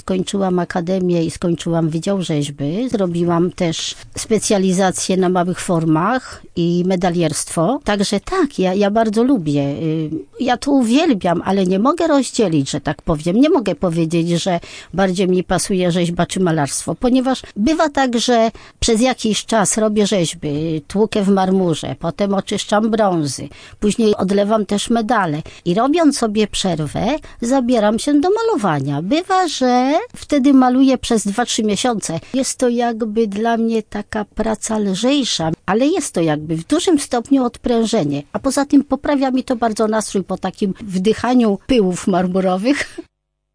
skończyłam akademię i skończyłam Wydział Rzeźby. Zrobiłam też specjalizację na małych formach i medalierstwo. Także tak, ja bardzo lubię. Ja to uwielbiam, ale nie mogę rozdzielić, że tak powiem. Nie mogę powiedzieć, że bardziej mi pasuje rzeźba czy malarstwo, ponieważ bywa tak, że przez jakiś czas robię rzeźby, tłukę w marmurze, potem oczyszczam brązy, później odlewam też medale i robiąc sobie przerwę, zabieram się do malowania. Bywa, że wtedy maluję przez 2-3 miesiące. Jest to jakby dla mnie taka praca lżejsza, ale jest to jakby w dużym stopniu odprężenie. A poza tym poprawia mi to bardzo nastrój po takim wdychaniu pyłów marmurowych.